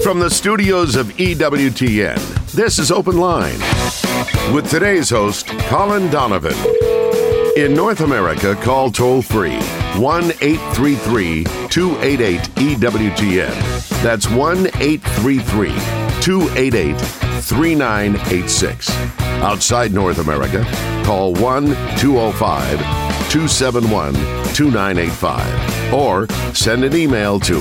From the studios of EWTN, this is Open Line with today's host, Colin Donovan. In North America, call toll-free 1-833-288-EWTN. That's 1-833-288-3986. Outside North America, call 1-205-271-2985. Or send an email to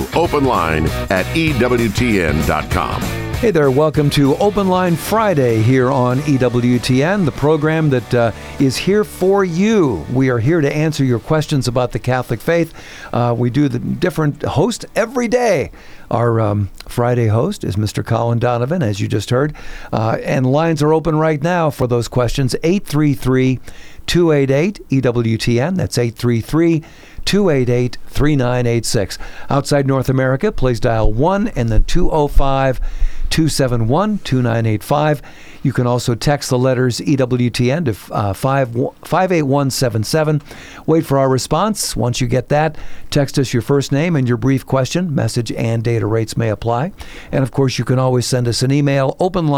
openline@EWTN.com. Hey there, welcome to Open Line Friday here on EWTN, the program that is here for you. We are here to answer your questions about the Catholic faith. We do the different host every day. Our Friday host is Mr. Colin Donovan, as you just heard. And lines are open right now for those questions. 833-288-EWTN. That's 833-288-3986. Outside North America, please dial 1 and then 205-271-2985. You can also text the letters EWTN to 58177. Wait for our response. Once you get that, text us your first name and your brief question. Message and data rates may apply. And of course, you can always send us an email,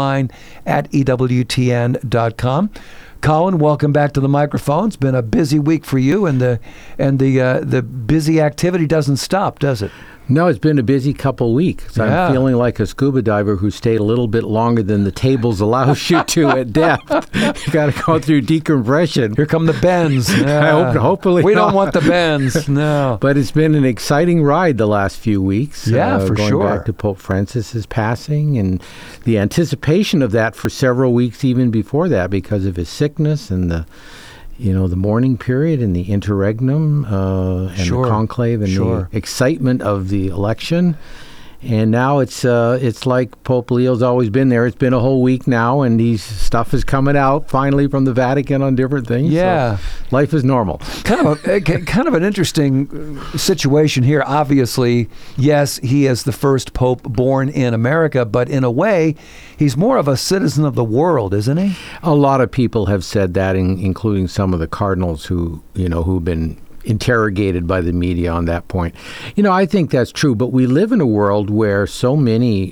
openline@EWTN.com. Colin, welcome back to the microphone. It's been a busy week for you, and the busy activity doesn't stop, does it? No, it's been a busy couple weeks. Yeah. I'm feeling like a scuba diver who stayed a little bit longer than the tables allows you to at depth. You got to go through decompression. Here come the bends. Yeah. Hopefully we don't not. want the bends. No. But it's been an exciting ride the last few weeks. Yeah, for going sure. Going back to Pope Francis's passing and the anticipation of that for several weeks even before that because of his sickness and the mourning period and the interregnum and the conclave and the excitement of the election. And now it's like Pope Leo's always been there. It's been a whole week now, and stuff is coming out finally from the Vatican on different things. Yeah. So life is normal. Kind of an interesting situation here. Obviously, yes, he is the first pope born in America, but in a way, he's more of a citizen of the world, isn't he? A lot of people have said that, including some of the cardinals who've been interrogated by the media on that point. I think that's true, but we live in a world where so many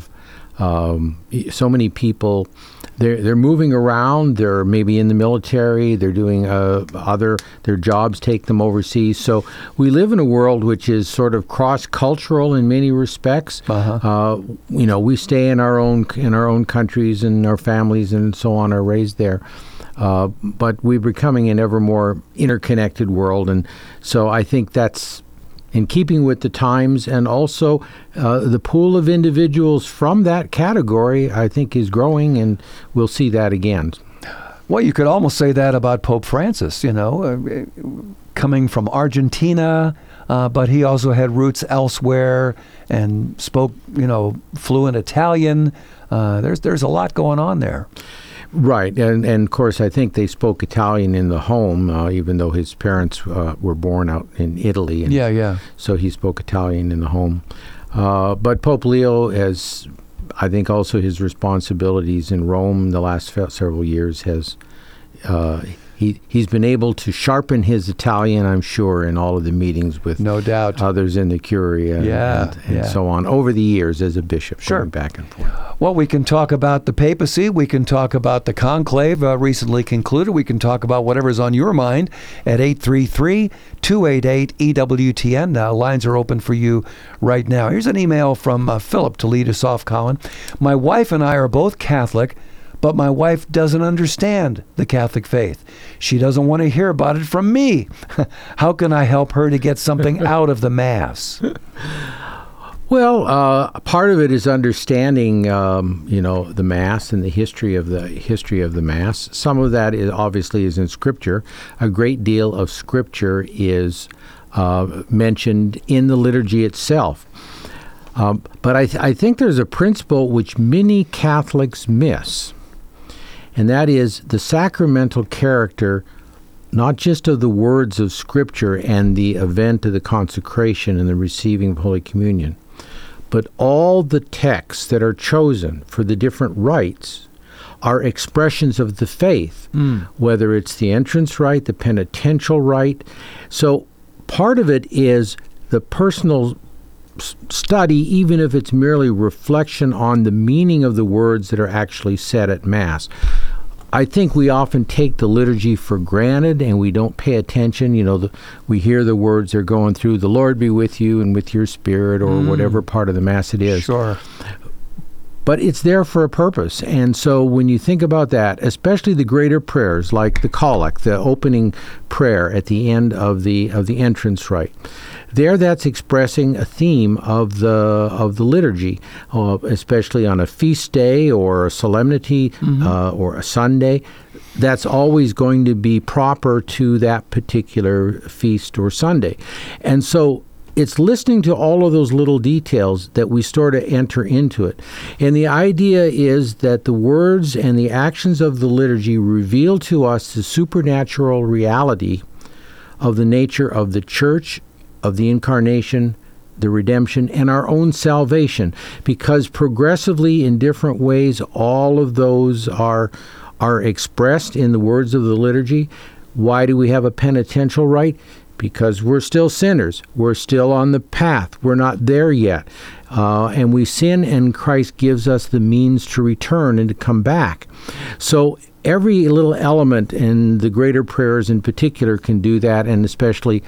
people, they're moving around, they're maybe in the military, they're doing their jobs take them overseas. So we live in a world which is sort of cross-cultural in many respects. We stay in our own countries, and our families and so on are raised there. But we're becoming an ever more interconnected world, and so I think that's in keeping with the times, and also the pool of individuals from that category, I think, is growing, and we'll see that again. Well, you could almost say that about Pope Francis, coming from Argentina, but he also had roots elsewhere and spoke, fluent Italian. There's a lot going on there. Right, and of course I think they spoke Italian in the home, even though his parents were born out in Italy. And so he spoke Italian in the home. But Pope Leo has, I think, also his responsibilities in Rome the last several years has. He's been able to sharpen his Italian, I'm sure, in all of the meetings with no doubt others in the Curia and so on over the years as a bishop, going back and forth. Well, we can talk about the papacy. We can talk about the conclave recently concluded. We can talk about whatever's on your mind at 833-288-EWTN. Now, lines are open for you right now. Here's an email from Philip to lead us off, Colin. My wife and I are both Catholic, but my wife doesn't understand the Catholic faith. She doesn't want to hear about it from me. How can I help her to get something out of the Mass? Well, part of it is understanding, the Mass and the history of the Mass. Some of that obviously is in Scripture. A great deal of Scripture is mentioned in the liturgy itself. But I think there's a principle which many Catholics miss, and that is the sacramental character, not just of the words of Scripture and the event of the consecration and the receiving of Holy Communion, but all the texts that are chosen for the different rites are expressions of the faith, whether it's the entrance rite, the penitential rite. So part of it is the personal study, even if it's merely reflection on the meaning of the words that are actually said at Mass. I think we often take the liturgy for granted and we don't pay attention. We hear the words they're going through, the Lord be with you and with your spirit, or whatever part of the Mass it is. Sure. But it's there for a purpose. And so when you think about that, especially the greater prayers like the collect, the opening prayer at the end of the entrance rite, there that's expressing a theme of the liturgy, especially on a feast day or a solemnity or a Sunday. That's always going to be proper to that particular feast or Sunday. And so it's listening to all of those little details that we sort of enter into it. And the idea is that the words and the actions of the liturgy reveal to us the supernatural reality of the nature of the Church, of the Incarnation, the redemption, and our own salvation. Because progressively, in different ways, all of those are expressed in the words of the liturgy. Why do we have a penitential rite? Because we're still sinners. We're still on the path. We're not there yet. And we sin, and Christ gives us the means to return and to come back. So every little element in the greater prayers in particular can do that, and especially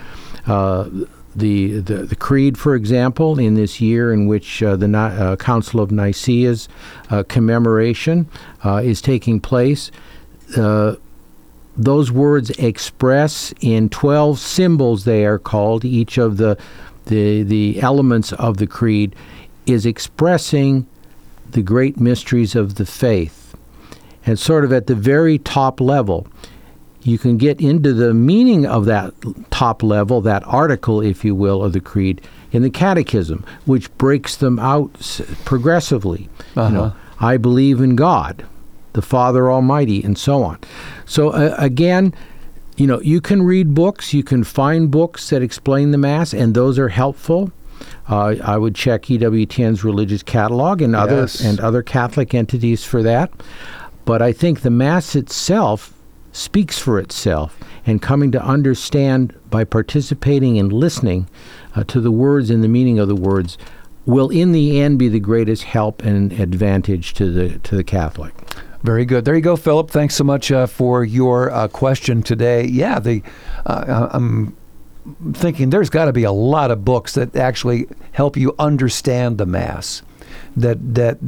the Creed, for example, in this year in which the Council of Nicaea's commemoration is taking place. Those words express in 12 symbols, they are called. Each of the elements of the Creed is expressing the great mysteries of the faith. And sort of at the very top level, you can get into the meaning of that top level, that article, if you will, of the Creed in the Catechism, which breaks them out progressively. I believe in God, the Father Almighty, and so on. So again, you can read books, you can find books that explain the Mass, and those are helpful. I would check EWTN's religious catalog and other Catholic entities for that. But I think the Mass itself speaks for itself, and coming to understand by participating and listening to the words and the meaning of the words will in the end be the greatest help and advantage to the Catholic. Very good. There you go, Philip. Thanks so much for your question today. Yeah, I'm thinking there's got to be a lot of books that actually help you understand the Mass. That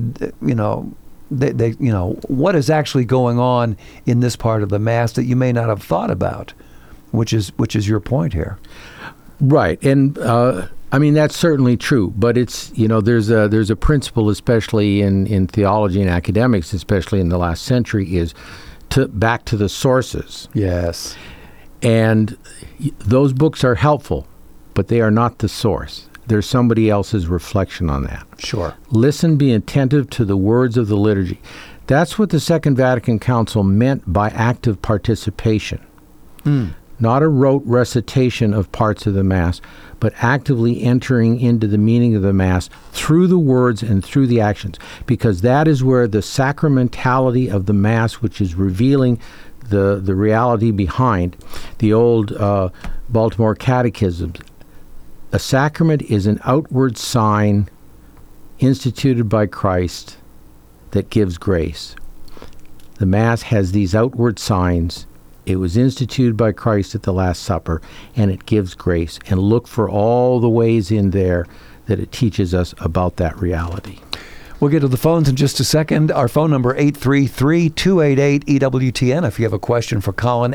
what is actually going on in this part of the Mass that you may not have thought about, which is your point here. Right, and that's certainly true. But it's there's a principle, especially in theology and academics, especially in the last century, is back to the sources. Yes, and those books are helpful, but they are not the source. There's somebody else's reflection on that. Sure. Listen, be attentive to the words of the liturgy. That's what the Second Vatican Council meant by active participation. Not a rote recitation of parts of the Mass, but actively entering into the meaning of the Mass through the words and through the actions, because that is where the sacramentality of the Mass, which is revealing the reality behind the old Baltimore Catechisms. A sacrament is an outward sign instituted by Christ that gives grace. The Mass has these outward signs. It was instituted by Christ at the Last Supper, and it gives grace. And look for all the ways in there that it teaches us about that reality. We'll get to the phones in just a second. Our phone number, 833-288-EWTN. If you have a question for Colin,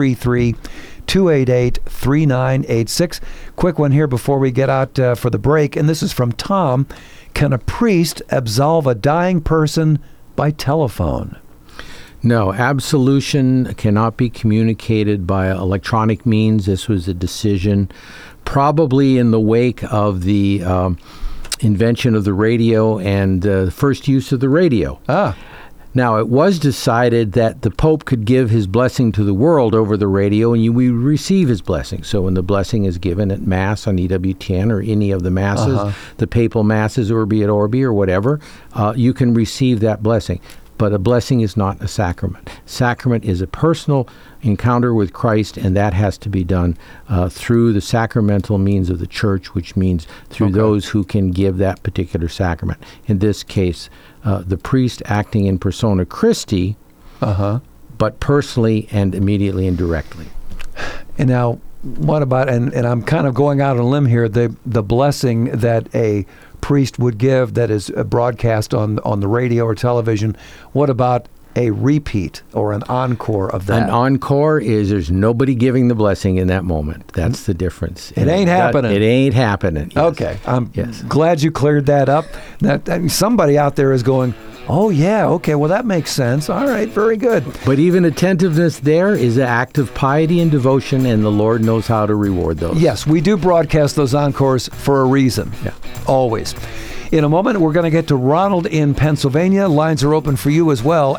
833-288-3986. Quick one here before we get out for the break, and this is from Tom. Can a priest absolve a dying person by telephone? No, absolution cannot be communicated by electronic means. This was a decision probably in the wake of the invention of the radio and the first use of the radio. Now, it was decided that the Pope could give his blessing to the world over the radio, and we receive his blessing. So when the blessing is given at Mass on EWTN or any of the Masses, the papal Masses, Urbi et Orbi or whatever, you can receive that blessing. But a blessing is not a sacrament. Sacrament is a personal encounter with Christ, and that has to be done through the sacramental means of the church, which means through those who can give that particular sacrament. In this case, the priest acting in persona Christi, but personally and immediately and directly. And now, what about, and I'm kind of going out on a limb here, the blessing that a priest would give that is broadcast on the radio or television? What about a repeat or an encore of that? An encore is there's nobody giving the blessing in that moment. That's the difference. It ain't happening. It ain't happening. Yes. Okay. I'm glad you cleared that up. That somebody out there is going, oh, yeah, okay, well, that makes sense. All right, very good. But even attentiveness there is an act of piety and devotion, and the Lord knows how to reward those. Yes, we do broadcast those encores for a reason. Yeah. Always. In a moment, we're going to get to Ronald in Pennsylvania. Lines are open for you as well.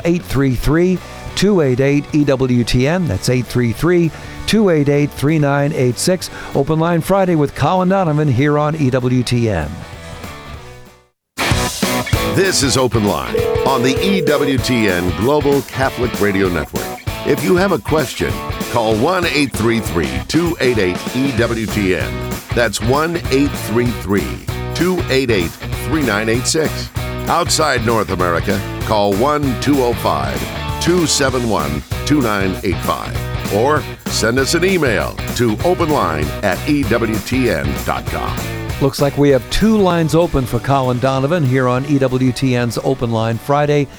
833-288-EWTN. That's 833-288-3986. Open Line Friday with Colin Donovan here on EWTN. This is Open Line on the EWTN Global Catholic Radio Network. If you have a question, call 1-833-288-EWTN. That's 1-833-288-3986. Outside North America, call 1-205-271-2985. Or send us an email to openline@EWTN.com. Looks like we have two lines open for Colin Donovan here on EWTN's Open Line Friday,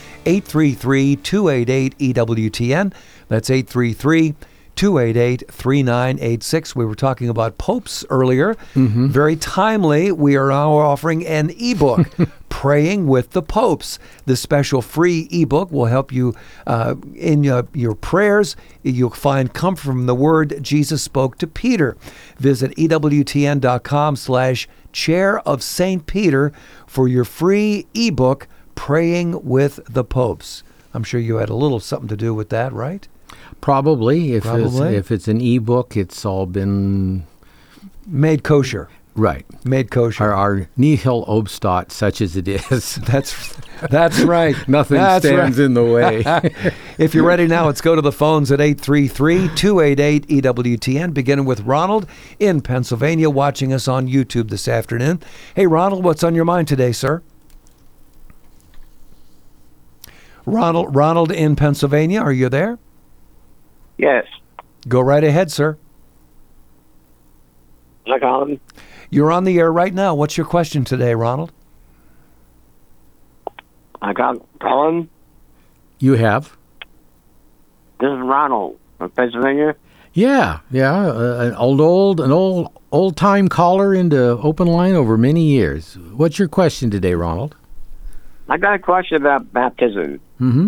833-288-EWTN. That's 833-288-3986. We were talking about popes earlier. Very timely. We are now offering an ebook, Praying with the Popes. This special free ebook will help you in your prayers. You'll find comfort from the word Jesus spoke to Peter. Visit EWTN.com/Chair of St. Peter for your free ebook, Praying with the Popes. I'm sure you had a little something to do with that, right? Probably. If it's an ebook, it's all been made kosher. Right. Made kosher. Our nihil obstat, such as it is. That's right. Nothing stands in the way. If you're ready now, let's go to the phones at 833-288-EWTN, beginning with Ronald in Pennsylvania, watching us on YouTube this afternoon. Hey, Ronald, what's on your mind today, sir? Ronald in Pennsylvania, are you there? Yes. Go right ahead, sir. Hi, Colin. You're on the air right now. What's your question today, Ronald? I got Colin. You have? This is Ronald from Pennsylvania. Yeah. An old time caller into Open Line over many years. What's your question today, Ronald? I got a question about baptism.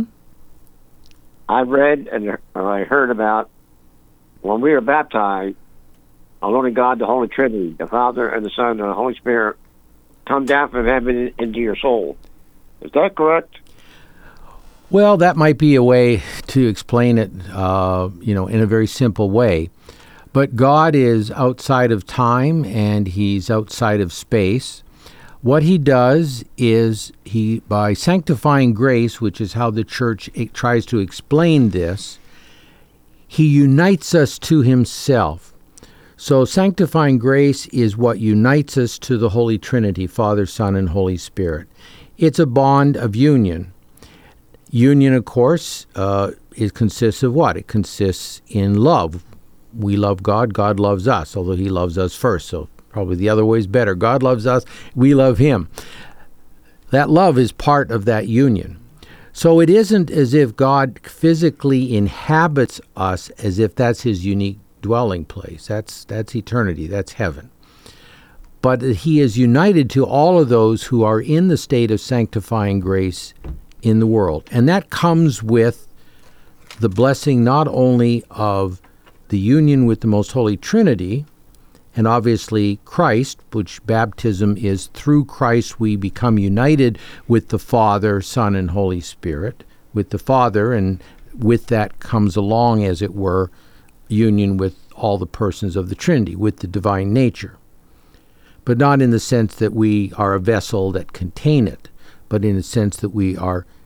I read and I heard about when we were baptized, only God, the Holy Trinity, the Father and the Son and the Holy Spirit, come down from heaven into your soul. Is that correct? Well, that might be a way to explain it, in a very simple way. But God is outside of time and He's outside of space. What He does is by sanctifying grace, which is how the Church tries to explain this, He unites us to Himself. So sanctifying grace is what unites us to the Holy Trinity, Father, Son, and Holy Spirit. It's a bond of union. Union, of course, it consists of what? It consists in love. We love God, God loves us, although He loves us first, so probably the other way is better. God loves us, we love Him. That love is part of that union. So it isn't as if God physically inhabits us as if that's His unique dwelling place. That's eternity. That's heaven. But He is united to all of those who are in the state of sanctifying grace in the world. And that comes with the blessing not only of the union with the Most Holy Trinity, and obviously Christ, which baptism is through Christ we become united with the Father, Son, and Holy Spirit, with the Father, and with that comes along, as it were, union with all the persons of the Trinity, with the divine nature. But not in the sense that we are a vessel that contain it, but in the sense that we are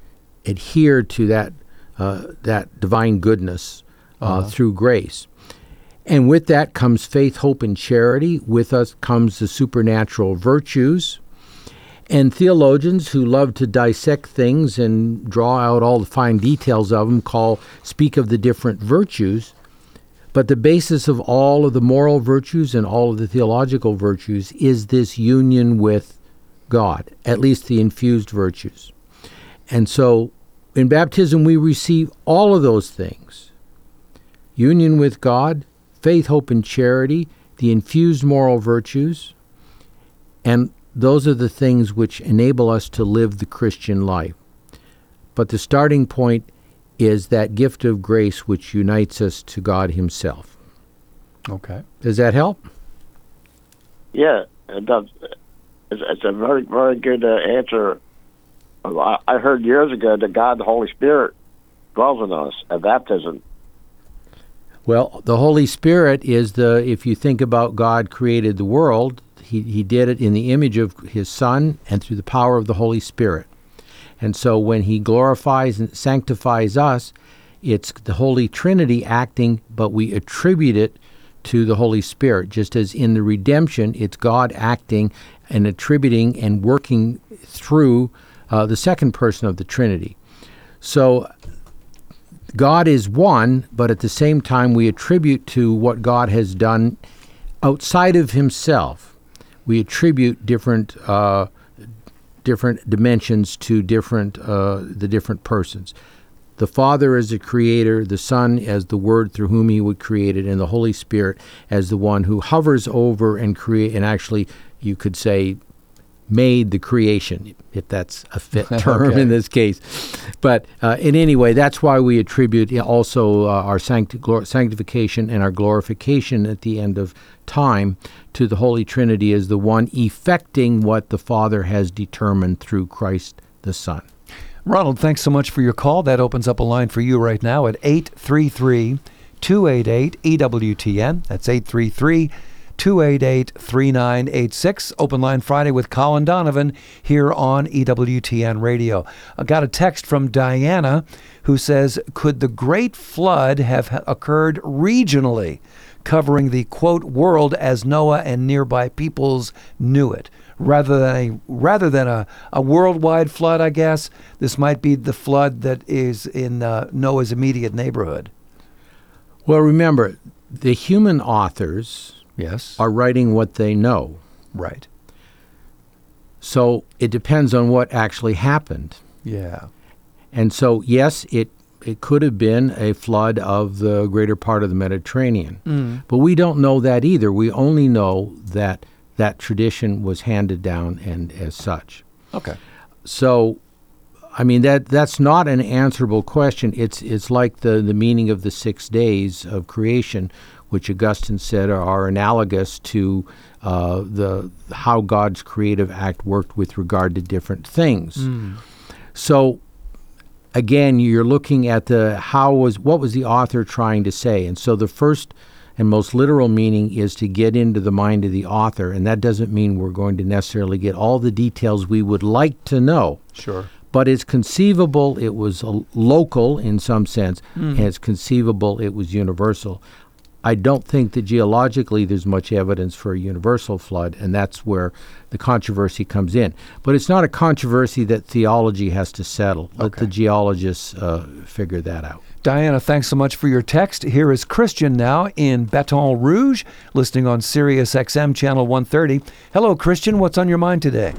adhere to that divine goodness through grace. And with that comes faith, hope, and charity. With us comes the supernatural virtues. And theologians who love to dissect things and draw out all the fine details of them speak of the different virtues. But the basis of all of the moral virtues and all of the theological virtues is this union with God, at least the infused virtues. And so in baptism we receive all of those things. Union with God, faith, hope, and charity, the infused moral virtues, and those are the things which enable us to live the Christian life. But the starting point is that gift of grace which unites us to God Himself. Okay. Does that help? Yeah, it does. It's a very, very good answer. I heard years ago that God, the Holy Spirit, dwells in us at baptism. Well, the Holy Spirit is if you think about God created the world, He did it in the image of His Son and through the power of the Holy Spirit. And so when He glorifies and sanctifies us, it's the Holy Trinity acting, but we attribute it to the Holy Spirit. Just as in the redemption, it's God acting and attributing and working through the second person of the Trinity. So God is one, but at the same time we attribute to what God has done outside of Himself. We attribute different dimensions to the different persons. The Father as the Creator, the Son as the Word through whom He would create it, and the Holy Spirit as the one who hovers over and actually, you could say, made the creation, if that's a fit term Okay. in this case. But in any way, that's why we attribute also our sanctification and our glorification at the end of time to the Holy Trinity as the one effecting what the Father has determined through Christ the Son. Ronald, thanks so much for your call. That opens up a line for you right now at 833-288-EWTN. That's 833-288-3986. Open line Friday with Colin Donovan here on EWTN Radio. I got a text from Diana who says, could the Great Flood have occurred regionally, covering the, quote, world as Noah and nearby peoples knew it? Rather than a worldwide flood, I guess, this might be the flood that is in Noah's immediate neighborhood. Well, remember, the human authors Yes. are writing what they know. Right. So it depends on what actually happened. Yeah. And so, yes, it could have been a flood of the greater part of the Mediterranean. But we don't know that either. We only know that tradition was handed down and as such. Okay. So, I mean, that's not an answerable question. It's like the meaning of the 6 days of creation, which Augustine said are analogous to how God's creative act worked with regard to different things. So, again, you're looking at what was the author trying to say? And so the first and most literal meaning is to get into the mind of the author, and that doesn't mean we're going to necessarily get all the details we would like to know. Sure. But it's conceivable it was local in some sense, and it's conceivable it was universal. I don't think that geologically there's much evidence for a universal flood, and that's where the controversy comes in. But it's not a controversy that theology has to settle. Let the geologists figure that out. Diana, thanks so much for your text. Here is Christian now in Baton Rouge, listening on Sirius XM Channel 130. Hello, Christian. What's on your mind today?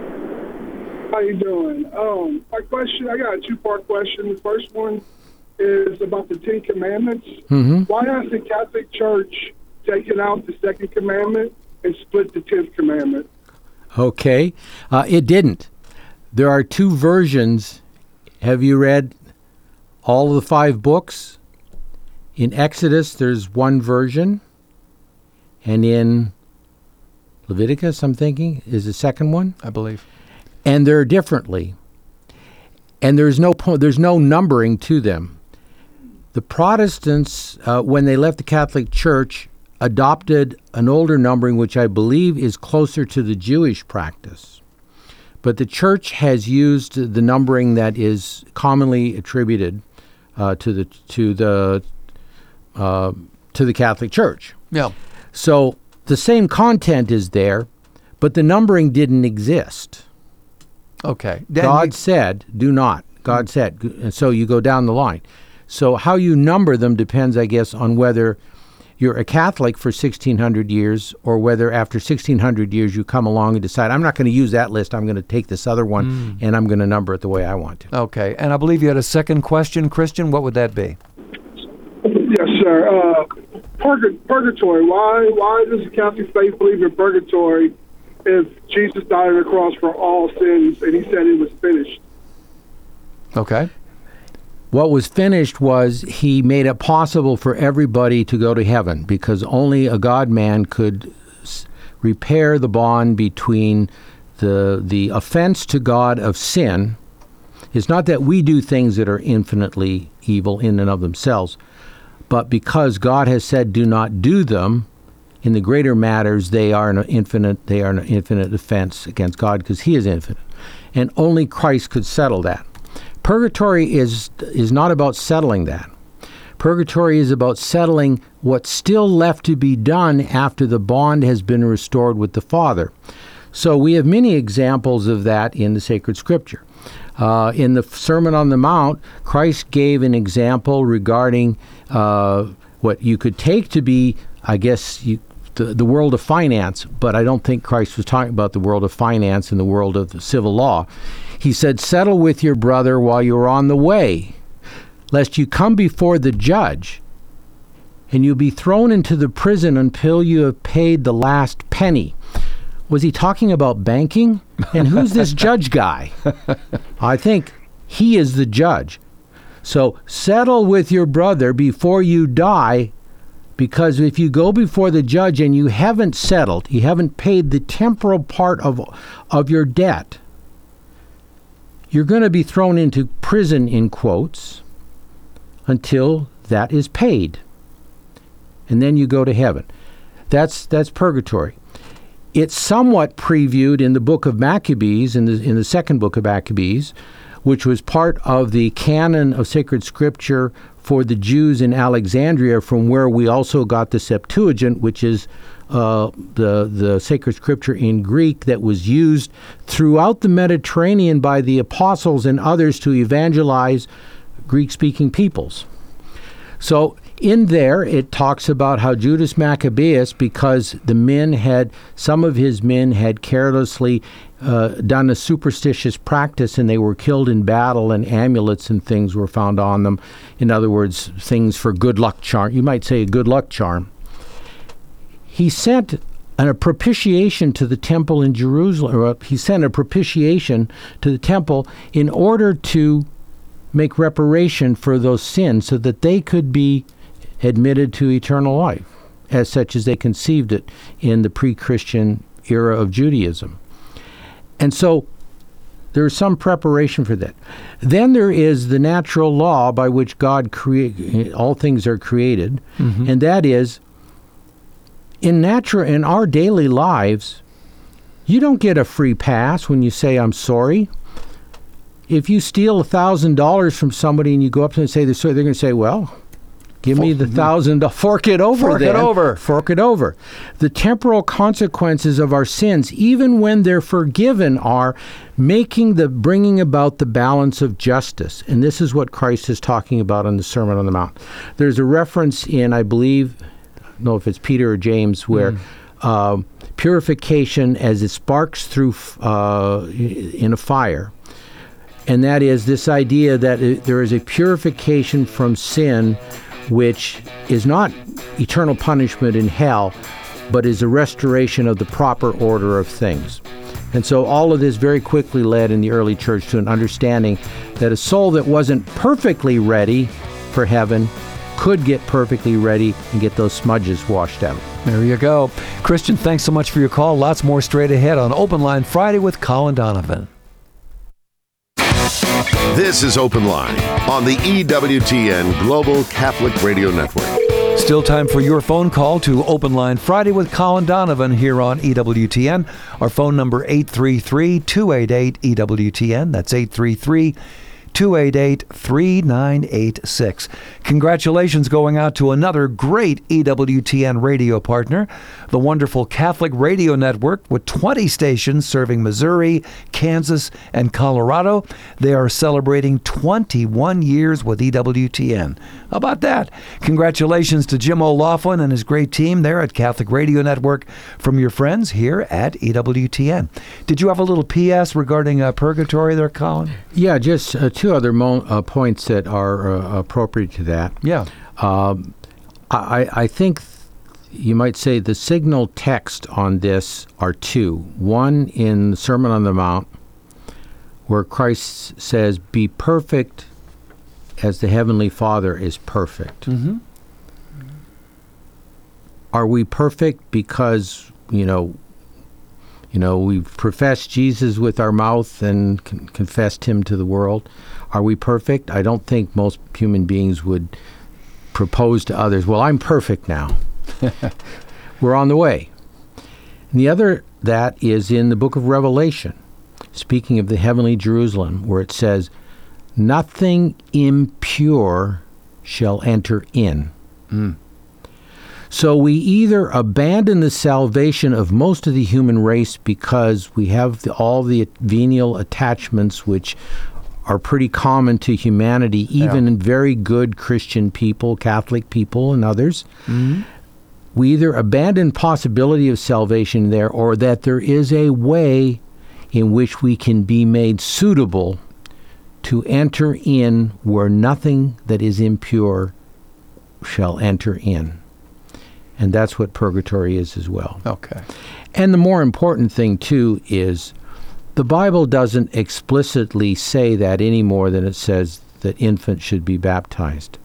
How you doing? My question, I got a two-part question. The first one is about the Ten Commandments. Why has the Catholic Church taken out the second commandment and split the 10th commandment? Okay. It didn't. There are two versions. Have you read all of the 5 books? In Exodus, there's one version. And in Leviticus, I'm thinking, is the second one. I believe. And they're differently. And there's no numbering to them. The Protestants, when they left the Catholic Church, adopted an older numbering, which I believe is closer to the Jewish practice. But the church has used the numbering that is commonly attributed to the Catholic Church. Yeah. So the same content is there, but the numbering didn't exist. Okay. God said, do not. God said. And so you go down the line. So how you number them depends, I guess, on whether you're a Catholic for 1,600 years or whether after 1,600 years you come along and decide, I'm not going to use that list. I'm going to take this other one and I'm going to number it the way I want to. Okay. And I believe you had a second question, Christian. What would that be? Yes, sir. Purgatory. Why does the Catholic faith believe in purgatory if Jesus died on the cross for all sins and he said it was finished? Okay. What was finished was he made it possible for everybody to go to heaven because only a God-man could repair the bond between the offense to God of sin. It's not that we do things that are infinitely evil in and of themselves, but because God has said do not do them, in the greater matters they are an infinite offense against God because he is infinite. And only Christ could settle that. Purgatory is not about settling that. Purgatory is about settling what's still left to be done after the bond has been restored with the Father. So we have many examples of that in the sacred scripture. In the Sermon on the Mount, Christ gave an example regarding what you could take to be, I guess, the world of finance, but I don't think Christ was talking about the world of finance and the world of the civil law. He said, settle with your brother while you're on the way, lest you come before the judge, and you'll be thrown into the prison until you have paid the last penny. Was he talking about banking? And who's this judge guy? I think he is the judge. So settle with your brother before you die, because if you go before the judge and you haven't settled, you haven't paid the temporal part of your debt, you're going to be thrown into prison, in quotes, until that is paid. And then you go to heaven. That's purgatory. It's somewhat previewed in the book of Maccabees, in the second book of Maccabees, which was part of the canon of sacred scripture for the Jews in Alexandria, from where we also got the Septuagint, which is the sacred scripture in Greek that was used throughout the Mediterranean by the apostles and others to evangelize Greek-speaking peoples. So in there, it talks about how Judas Maccabeus, because some of his men had carelessly done a superstitious practice and they were killed in battle, and amulets and things were found on them. In other words, things for good luck charm. You might say a good luck charm. He sent a propitiation to the temple in Jerusalem, or he sent a propitiation to the temple in order to make reparation for those sins so that they could be admitted to eternal life, as such as they conceived it in the pre-Christian era of Judaism. And so there is some preparation for that. Then there is the natural law by which God all things are created, and that is, in our daily lives, you don't get a free pass when you say, I'm sorry. If you steal $1,000 from somebody and you go up to them and say they're sorry, they're going to say, well, give me the $1,000, fork it over. Fork it over. The temporal consequences of our sins, even when they're forgiven, are bringing about the balance of justice. And this is what Christ is talking about in the Sermon on the Mount. There's a reference in, I believe, I don't know if it's Peter or James, where purification as it sparks through in a fire. And that is this idea that there is a purification from sin, which is not eternal punishment in hell, but is a restoration of the proper order of things. And so all of this very quickly led in the early church to an understanding that a soul that wasn't perfectly ready for heaven could get perfectly ready and get those smudges washed out. There you go. Christian, thanks so much for your call. Lots more straight ahead on Open Line Friday with Colin Donovan. This is Open Line on the EWTN Global Catholic Radio Network. Still time for your phone call to Open Line Friday with Colin Donovan here on EWTN. Our phone number 833-288-EWTN. That's 833-288-3986. Congratulations going out to another great EWTN radio partner, the wonderful Catholic Radio Network with 20 stations serving Missouri, Kansas, and Colorado. They are celebrating 21 years with EWTN. How about that? Congratulations to Jim O'Laughlin and his great team there at Catholic Radio Network from your friends here at EWTN. Did you have a little P.S. regarding purgatory there, Colin? Yeah, just two other points that are appropriate to that. Yeah. I think you might say the signal text on this are two. One in the Sermon on the Mount, where Christ says, "Be perfect as the Heavenly Father is perfect." Mm-hmm. Are we perfect because, we've professed Jesus with our mouth and confessed him to the world? Are we perfect? I don't think most human beings would propose to others, well, I'm perfect now. We're on the way. And the other that is in the book of Revelation, speaking of the heavenly Jerusalem, where it says, "Nothing impure shall enter in." Mm. So we either abandon the salvation of most of the human race because we have all the venial attachments which are pretty common to humanity, even in very good Christian people, Catholic people and others. Mm-hmm. We either abandon possibility of salvation there, or that there is a way in which we can be made suitable to enter in where nothing that is impure shall enter in. And that's what purgatory is as well. Okay. And the more important thing, too, is the Bible doesn't explicitly say that any more than it says that infants should be baptized.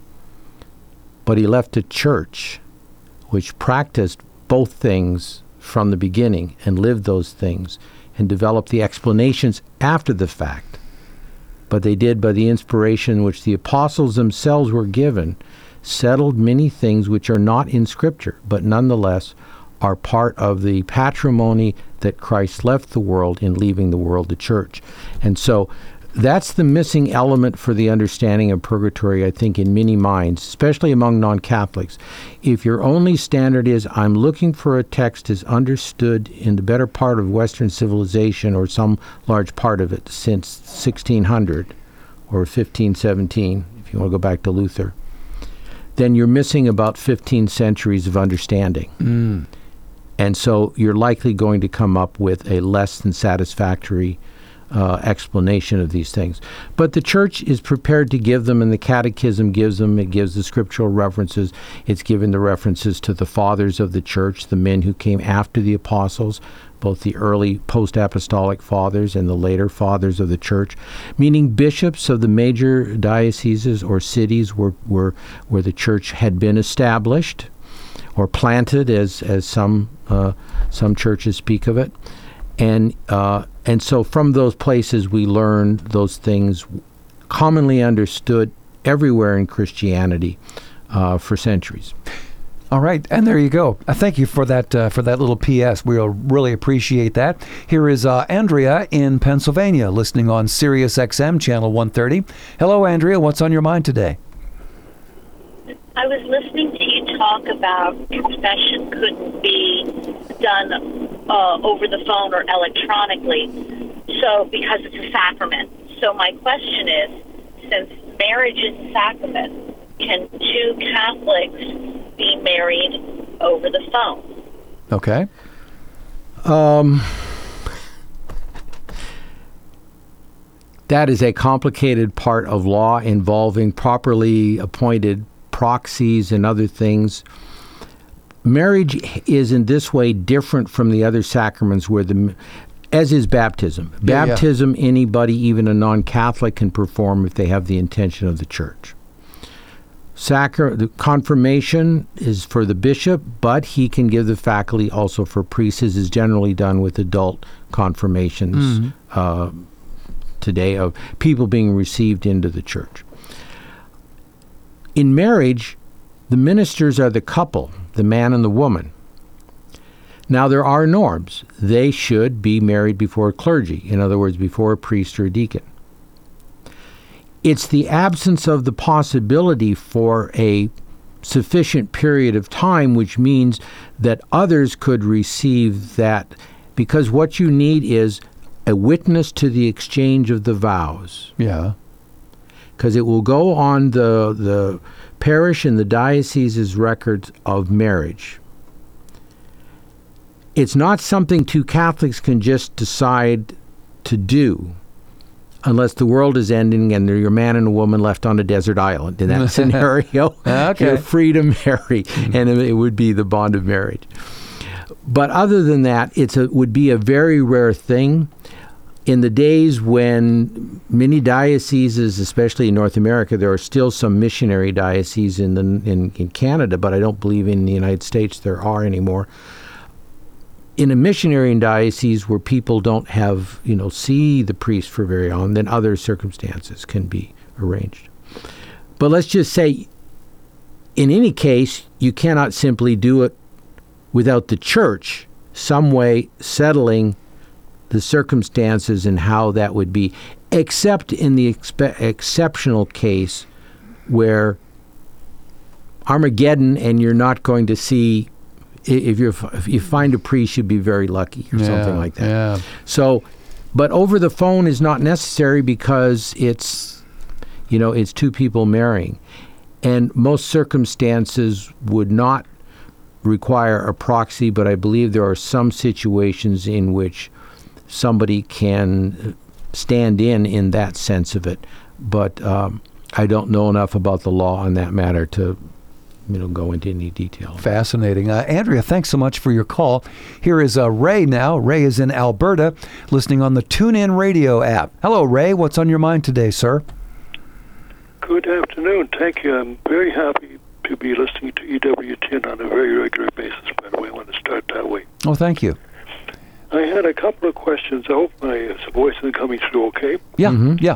But he left a church which practiced both things from the beginning and lived those things and developed the explanations after the fact. But they did by the inspiration which the apostles themselves were given, settled many things which are not in Scripture, but nonetheless are part of the patrimony that Christ left the world in leaving the world, the church. And so that's the missing element for the understanding of purgatory, I think, in many minds, especially among non-Catholics. If your only standard is, I'm looking for a text as understood in the better part of Western civilization, or some large part of it since 1600 or 1517, if you want to go back to Luther, then you're missing about 15 centuries of understanding. Mm. And so you're likely going to come up with a less than satisfactory explanation of these things. But the church is prepared to give them, and the catechism gives them. It gives the scriptural references. It's given the references to the fathers of the church, the men who came after the apostles, both the early post-apostolic fathers and the later fathers of the church, meaning bishops of the major dioceses or cities where the church had been established or planted, as some churches speak of it. And so from those places we learn those things commonly understood everywhere in Christianity for centuries. All right, and there you go. Thank you for that little P.S. We'll really appreciate that. Here is Andrea in Pennsylvania, listening on Sirius XM Channel 130. Hello, Andrea. What's on your mind today? I was listening to you talk about confession couldn't be done over the phone or electronically, so because it's a sacrament. So my question is, since marriage is a sacrament, can two Catholics be married over the phone? Okay. That is a complicated part of law involving properly appointed proxies and other things. Marriage is in this way different from the other sacraments, where as is baptism. Baptism, anybody, even a non-Catholic, can perform if they have the intention of the church. The confirmation is for the bishop, but he can give the faculty also for priests. This is generally done with adult confirmations today of people being received into the church. In marriage, The ministers are the couple, the man and the woman. Now, there are norms. They should be married before clergy, in other words, before a priest or a deacon. It's the absence of the possibility for a sufficient period of time, which means that others could receive that, because what you need is a witness to the exchange of the vows. Yeah. Because it will go on the parish and the diocese's records of marriage. It's not something two Catholics can just decide to do unless the world is ending and you're a man and a woman left on a desert island. In that scenario, you're free to marry, and it would be the bond of marriage. But other than that, would be a very rare thing. In the days when many dioceses, especially in North America, there are still some missionary dioceses in Canada, but I don't believe in the United States there are anymore. In a missionary diocese where people don't have, see the priest for very long, then other circumstances can be arranged. But let's just say, in any case, you cannot simply do it without the church some way settling the circumstances and how that would be, except in the exceptional case where Armageddon and you're not going to see. If you find a priest, you'd be very lucky or something like that. Yeah. So, but over the phone is not necessary because it's two people marrying, and most circumstances would not require a proxy. But I believe there are some situations in which somebody can stand in that sense of it. But I don't know enough about the law on that matter to go into any detail. Fascinating. Andrea, thanks so much for your call. Here is Ray now. Ray is in Alberta, listening on the TuneIn Radio app. Hello, Ray. What's on your mind today, sir? Good afternoon. Thank you. I'm very happy to be listening to EWTN on a very regular basis, by the way. I want to start that way. Oh, thank you. I had a couple of questions. I hope my voice is coming through okay. Yeah, yeah.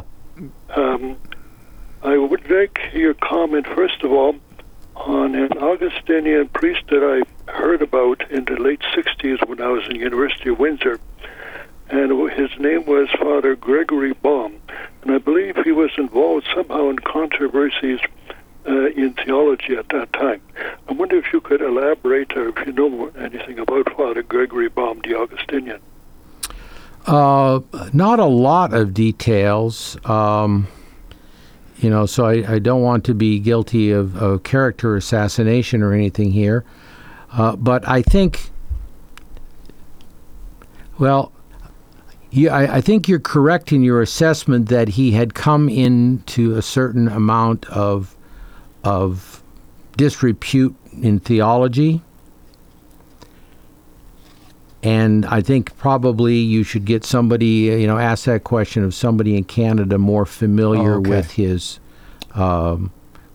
I would like your comment, first of all, on an Augustinian priest that I heard about in the late 60s when I was in the University of Windsor. And his name was Father Gregory Baum. And I believe he was involved somehow in controversies in theology at that time. I wonder if you could elaborate or if you know anything about Father Gregory Baum, the Augustinian. Not a lot of details. So I don't want to be guilty of character assassination or anything here. But I think, I think you're correct in your assessment that he had come into a certain amount of disrepute in theology. And I think probably you should get somebody, ask that question of somebody in Canada more familiar with his own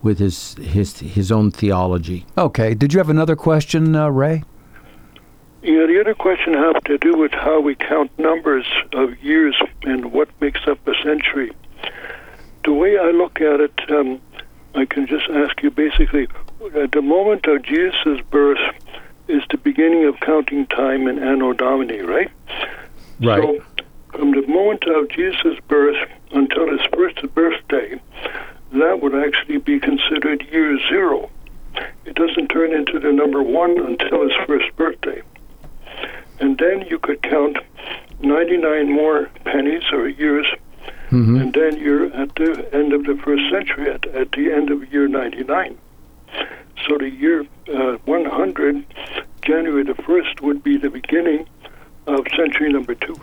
theology. Okay. Did you have another question, Ray? Yeah, the other question had to do with how we count numbers of years and what makes up a century. The way I look at it, I can just ask you basically, at the moment of Jesus' birth is the beginning of counting time in Anno Domini, right? Right. So from the moment of Jesus' birth until his first birthday, that would actually be considered year zero. It doesn't turn into the number one until his first birthday. And then you could count 99 more pennies or years, and then you're at the end of the first century, at the end of year 99. So the year 100, January the 1st, would be the beginning of century number 2.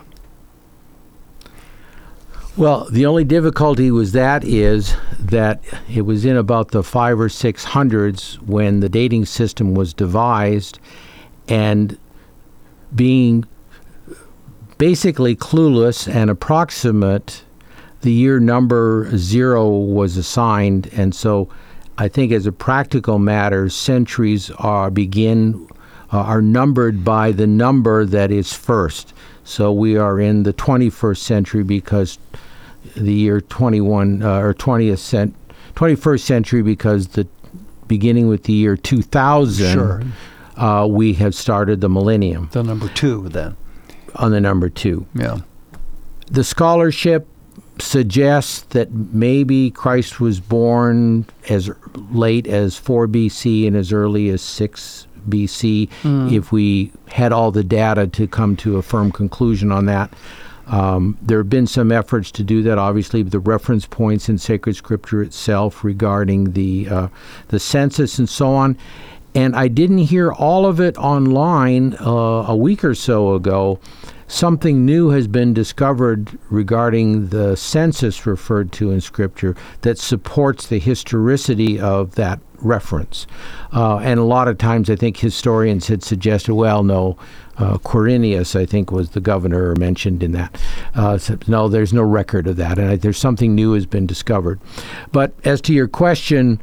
Well, the only difficulty is that it was in about the 500s or 600s when the dating system was devised, and being basically clueless and approximate, the year number 0 was assigned, and so I think as a practical matter, centuries are numbered by the number that is first. So we are in the 21st century because the year 21 or 21st century because the beginning with the year 2000, Sure. We have started the millennium. The number 2 then. On the number 2. Yeah. The scholarship suggests that maybe Christ was born as late as 4 BC and as early as 6 BC, if we had all the data to come to a firm conclusion on that. There have been some efforts to do that. Obviously, the reference points in sacred scripture itself regarding the census and so on. And I didn't hear all of it online a week or so ago. Something new has been discovered regarding the census referred to in Scripture that supports the historicity of that reference. And a lot of times I think historians had suggested, well, no, Quirinius, I think, was the governor mentioned in that. So, no, there's no record of that. And there's something new has been discovered. But as to your question,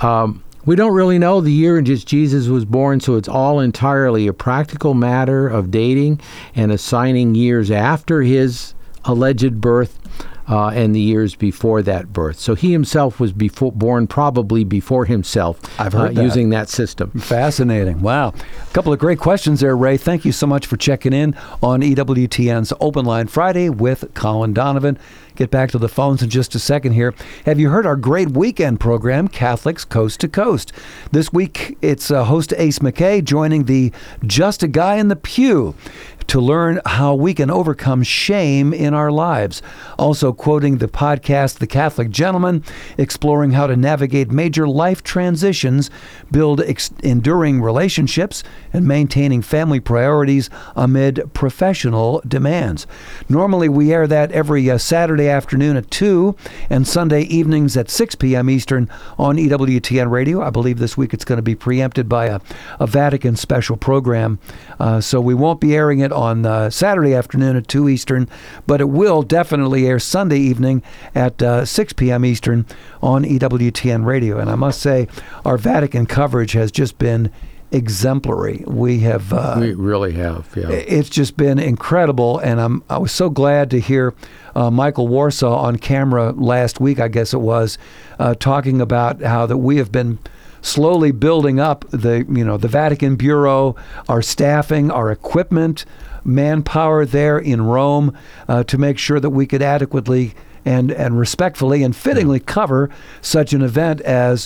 we don't really know the year in which Jesus was born, so it's all entirely a practical matter of dating and assigning years after his alleged birth and the years before that birth. So he himself was born probably before himself. I've heard that. Using that system. Fascinating. Wow. A couple of great questions there, Ray. Thank you so much for checking in on EWTN's Open Line Friday with Colin Donovan. Get back to the phones in just a second here. Have you heard our great weekend program, Catholics Coast to Coast? This week, it's host Ace McKay joining the Just a Guy in the Pew to learn how we can overcome shame in our lives. Also quoting the podcast, The Catholic Gentleman, exploring how to navigate major life transitions, build enduring relationships, and maintaining family priorities amid professional demands. Normally, we air that every Saturday afternoon at 2 and Sunday evenings at 6 p.m. Eastern on EWTN Radio. I believe this week it's going to be preempted by a Vatican special program, so we won't be airing it on Saturday afternoon at 2 Eastern, but it will definitely air Sunday evening at 6 p.m. Eastern on EWTN Radio. And I must say, our Vatican coverage has just been exemplary. We really have. Yeah. It's just been incredible, and I was so glad to hear Michael Warsaw on camera last week, I guess it was, talking about how that we have been slowly building up the Vatican Bureau, our staffing, our equipment, manpower there in Rome to make sure that we could adequately and respectfully and fittingly cover such an event as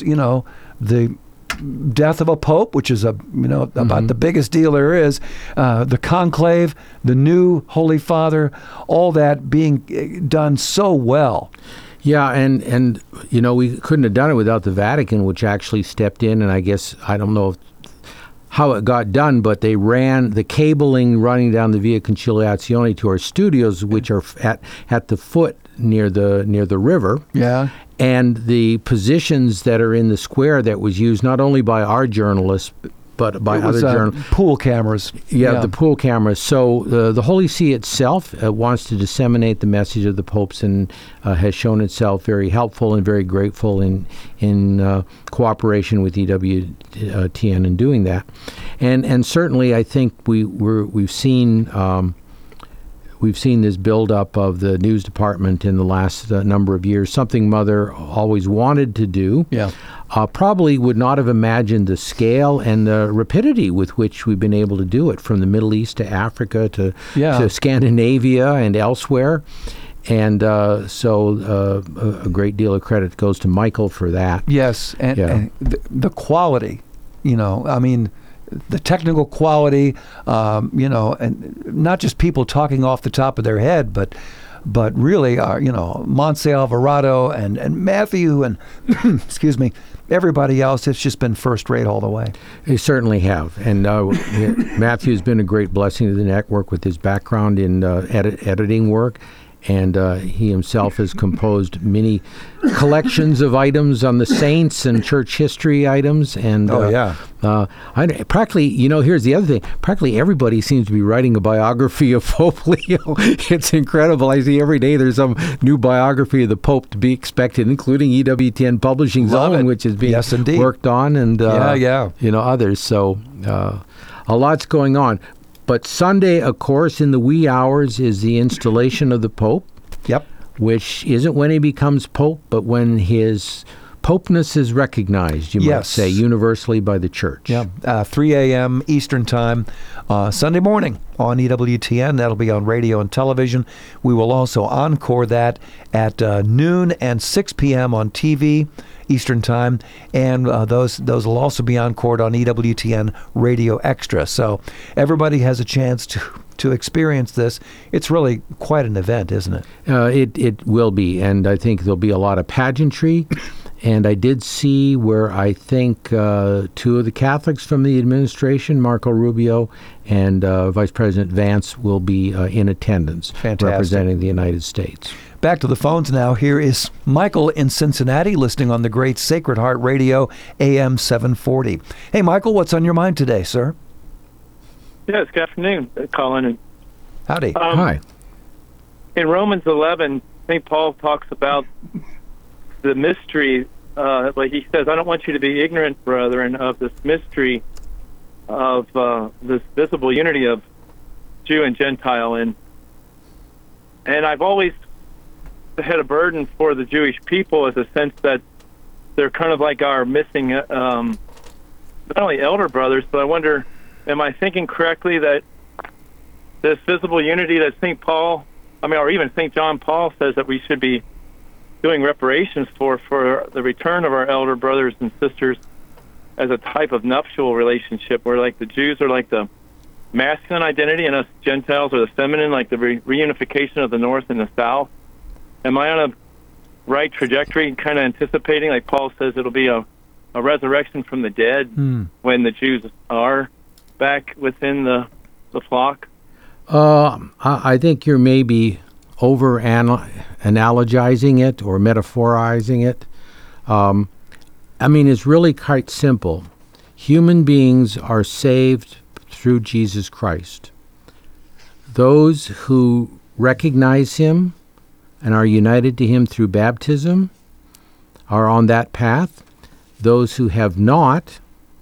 the death of a pope, which is about the biggest deal there is, the conclave, the new Holy Father, all that being done so well. Yeah, and we couldn't have done it without the Vatican, which actually stepped in, and I don't know how it got done, but they ran the cabling running down the Via Conciliazione to our studios, which are at the foot near the river. Yeah. And the positions that are in the square that was used not only by our journalists, but by other journalists. Pool cameras. Yeah, the pool cameras. So the Holy See itself wants to disseminate the message of the popes and has shown itself very helpful and very grateful in cooperation with EWTN in doing that. And certainly I think we've seen this buildup of the news department in the last number of years, something Mother always wanted to do. Yeah. Probably would not have imagined the scale and the rapidity with which we've been able to do it, from the Middle East to Africa to Scandinavia and elsewhere. And so a great deal of credit goes to Michael for that. Yes, and the quality, the technical quality, and not just people talking off the top of their head, but really, Montse Alvarado and Matthew and excuse me, everybody else. It's just been first rate all the way. They certainly have, and Matthew's been a great blessing to the network with his background in editing work. And he himself has composed many collections of items on the saints and church history items. And practically, here's the other thing. Practically everybody seems to be writing a biography of Pope Leo. It's incredible. I see every day there's some new biography of the Pope to be expected, including EWTN Publishing's own, which is being worked on, and others. So a lot's going on. But Sunday, of course, in the wee hours is the installation of the Pope. Yep. Which isn't when he becomes Pope, but when his Popeness is recognized, you might Yes. say, universally by the church. Yeah, 3 a.m. Eastern Time, Sunday morning on EWTN. That'll be on radio and television. We will also encore that at noon and 6 p.m. on TV Eastern Time, and those will also be encored on EWTN Radio Extra. So everybody has a chance to experience this. It's really quite an event, isn't it? It will be, and I think there'll be a lot of pageantry. And I did see where I think two of the Catholics from the administration, Marco Rubio and Vice President Vance, will be in attendance, Fantastic. representing the United States. Back to the phones now. Here is Michael in Cincinnati, listening on the great Sacred Heart Radio, AM 740. Hey, Michael, what's on your mind today, sir? Yes, good afternoon, Colin. Howdy. Hi. In Romans 11, St. Paul talks about the mystery. Like he says, I don't want you to be ignorant, brethren, of this mystery of this visible unity of Jew and Gentile. And I've always had a burden for the Jewish people, as a sense that they're kind of like our missing, not only elder brothers, but I wonder, am I thinking correctly that this visible unity that St. Paul, or even St. John Paul says that we should be doing reparations for the return of our elder brothers and sisters as a type of nuptial relationship, where like the Jews are like the masculine identity and us Gentiles are the feminine, like the reunification of the North and the South? Am I on a right trajectory, kind of anticipating, like Paul says, it'll be a resurrection from the dead when the Jews are back within the flock? I think you're maybe over-analogizing it or metaphorizing it. It's really quite simple. Human beings are saved through Jesus Christ. Those who recognize him and are united to him through baptism are on that path. Those who have not,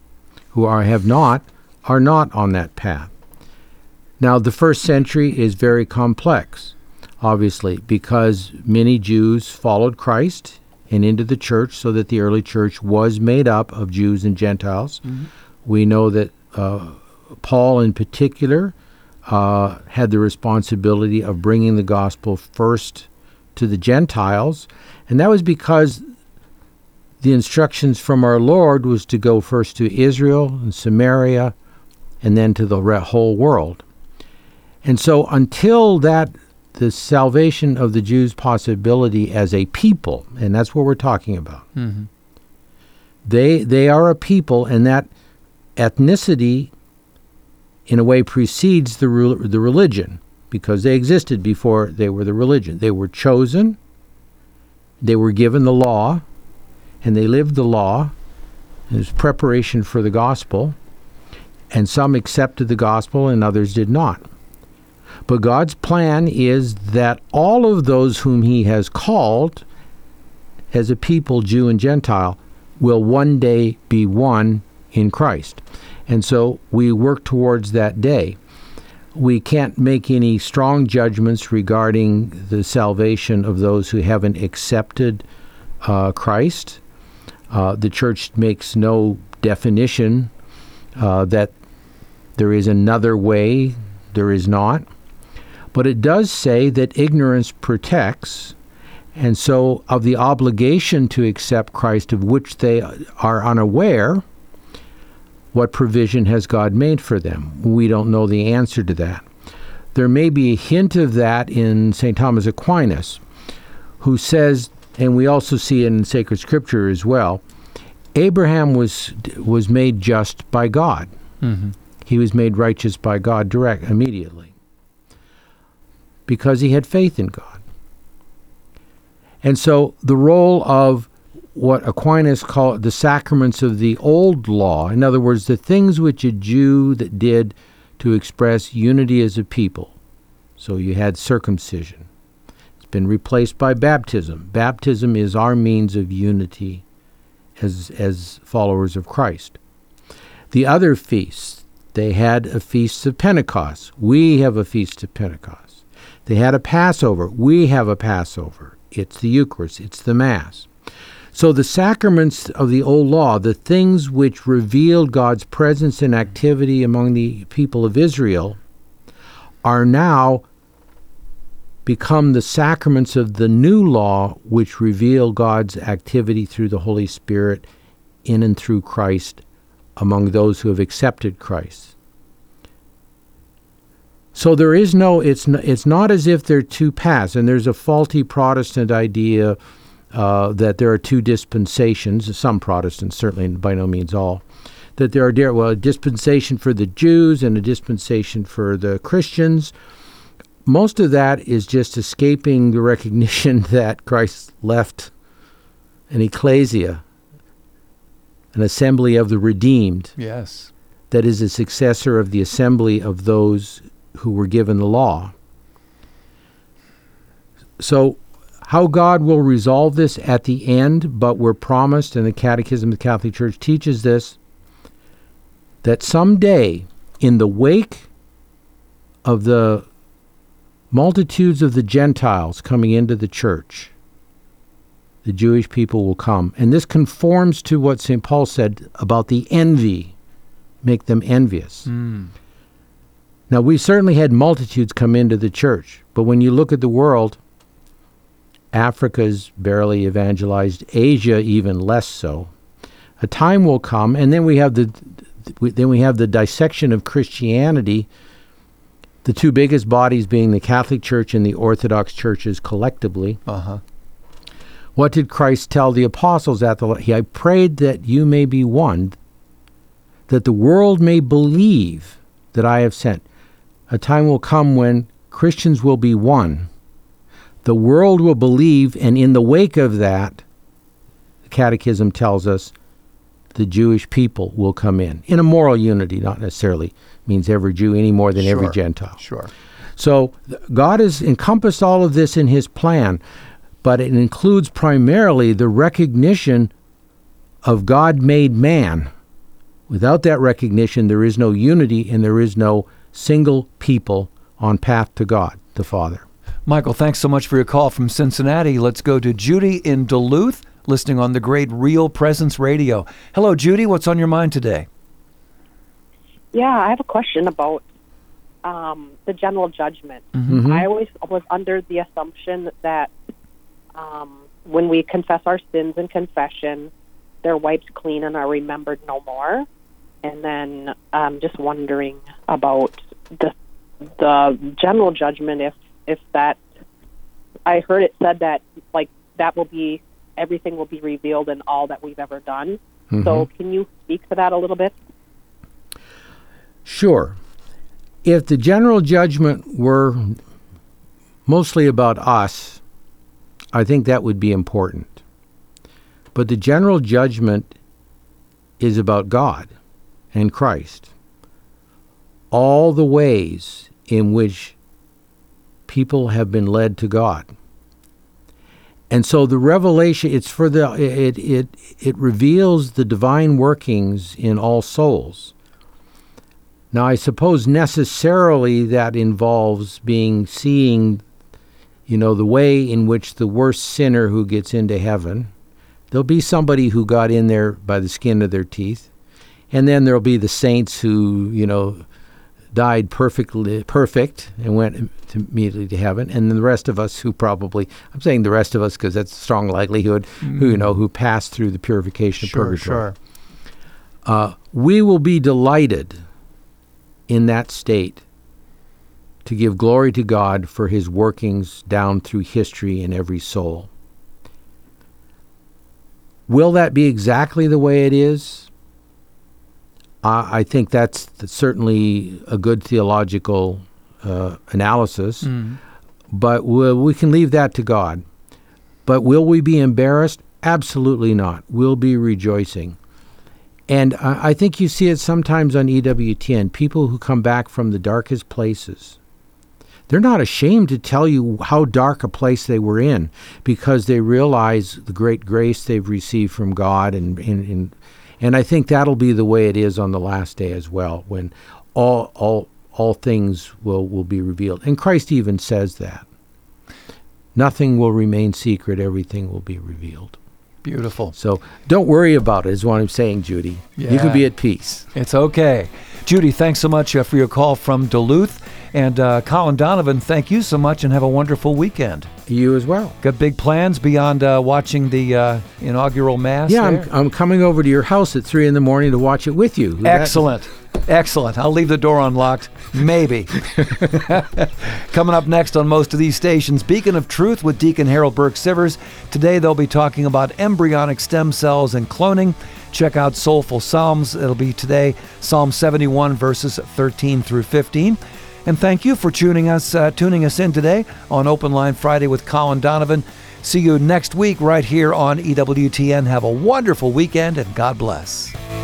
are not on that path. Now, the first century is very complex, obviously, because many Jews followed Christ and into the church, so that the early church was made up of Jews and Gentiles. Mm-hmm. We know that Paul in particular had the responsibility of bringing the gospel first to the Gentiles, and that was because the instructions from our Lord was to go first to Israel and Samaria and then to the whole world. And so until the salvation of the Jews' possibility as a people, and that's what we're talking about, mm-hmm. They are a people, and that ethnicity in a way precedes the religion, because they existed before they were the religion. They were chosen, they were given the law, and they lived the law as preparation for the gospel, and some accepted the gospel and others did not. But God's plan is that all of those whom he has called as a people, Jew and Gentile, will one day be one in Christ. And so we work towards that day. We can't make any strong judgments regarding the salvation of those who haven't accepted Christ. The church makes no definition that there is another way. There is not. But it does say that ignorance protects, and so of the obligation to accept Christ, of which they are unaware, what provision has God made for them? We don't know the answer to that. There may be a hint of that in St. Thomas Aquinas, who says, and we also see it in sacred scripture as well, Abraham was made just by God. Mm-hmm. He was made righteous by God immediately, because he had faith in God. And so the role of what Aquinas called the sacraments of the old law, in other words, the things which a Jew that did to express unity as a people. So you had circumcision. It's been replaced by baptism. Baptism is our means of unity as followers of Christ. The other feasts, they had a feast of Pentecost. We have a feast of Pentecost. They had a Passover. We have a Passover. It's the Eucharist. It's the Mass. So the sacraments of the old law, the things which revealed God's presence and activity among the people of Israel, are now become the sacraments of the new law, which reveal God's activity through the Holy Spirit in and through Christ among those who have accepted Christ. So there is no, it's not as if they're two paths, and there's a faulty Protestant idea that there are two dispensations, some Protestants, certainly by no means all, that there are a dispensation for the Jews and a dispensation for the Christians. Most of that is just escaping the recognition that Christ left an ecclesia, an assembly of the redeemed. Yes. That is a successor of the assembly of those who were given the law. So how God will resolve this at the end, but we're promised, and the Catechism of the Catholic Church teaches this, that someday, in the wake of the multitudes of the Gentiles coming into the church, the Jewish people will come. And this conforms to what St. Paul said about the envy, make them envious. Now, we certainly had multitudes come into the church, but when you look at the world, Africa's barely evangelized, Asia even less so. A time will come, and then we have the dissection of Christianity, the two biggest bodies being the Catholic Church and the Orthodox churches collectively. What did Christ tell the apostles at the? I prayed that you may be one, that the world may believe that I have sent. A time will come when Christians will be one. The world will believe, and in the wake of that, the Catechism tells us, the Jewish people will come in a moral unity, not necessarily means every Jew any more than every Gentile. Sure. So God has encompassed all of this in his plan, but it includes primarily the recognition of God made man. Without that recognition, there is no unity and there is no single people on path to God, the Father. Michael, thanks so much for your call from Cincinnati. Let's go to Judy in Duluth, listening on the great Real Presence Radio. Hello, Judy. What's on your mind today? Yeah, I have a question about the general judgment. I always was under the assumption that when we confess our sins in confession, they're wiped clean and are remembered no more. And then I'm just wondering about the general judgment, if that, I heard it said that, like, that will be, everything will be revealed in all that we've ever done. So can you speak to that a little bit? Sure. If the general judgment were mostly about us, I think that would be important. But the general judgment is about God and Christ. All the ways in which people have been led to God. And so the revelation, it's for it reveals the divine workings in all souls. Now, I suppose necessarily that involves seeing, the way in which the worst sinner who gets into heaven, there'll be somebody who got in there by the skin of their teeth, and then there'll be the saints who, died perfect and went immediately to heaven, and then the rest of us who probably, I'm saying the rest of us because that's a strong likelihood, who passed through the purification of purgatory. We will be delighted in that state to give glory to God for his workings down through history in every soul. Will that be exactly the way it is? I think that's certainly a good theological analysis, but we can leave that to God. But will we be embarrassed? Absolutely not. We'll be rejoicing. And I think you see it sometimes on EWTN, people who come back from the darkest places. They're not ashamed to tell you how dark a place they were in because they realize the great grace they've received from God. And I think that'll be the way it is on the last day as well, when all things will be revealed. And Christ even says that. Nothing will remain secret, everything will be revealed. Beautiful. So don't worry about it, is what I'm saying, Judy. You Yeah. can be at peace. It's okay. Judy, thanks so much for your call from Duluth. And Colin Donovan, thank you so much and have a wonderful weekend. You as well. Got big plans beyond watching the inaugural Mass? Yeah, there? I'm coming over to your house at 3 a.m. to watch it with you. Excellent. Excellent. I'll leave the door unlocked. Maybe. Coming up next on most of these stations, Beacon of Truth with Deacon Harold Burke-Sivers. Today they'll be talking about embryonic stem cells and cloning. Check out Soulful Psalms. It'll be today, Psalm 71, verses 13 through 15. And thank you for tuning us in today on Open Line Friday with Colin Donovan. See you next week right here on EWTN. Have a wonderful weekend and God bless.